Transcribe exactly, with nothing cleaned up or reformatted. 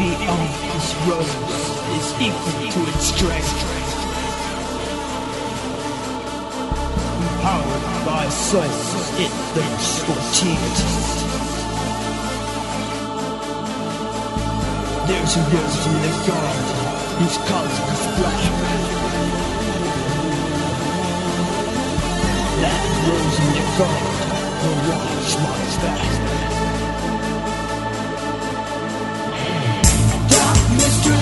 beauty of this rose is equal to its strength. Empowered by soul, it thirsts for tears. There's a rose in the garden whose color is black. That rose in the garden will watch my back. Dark mystery.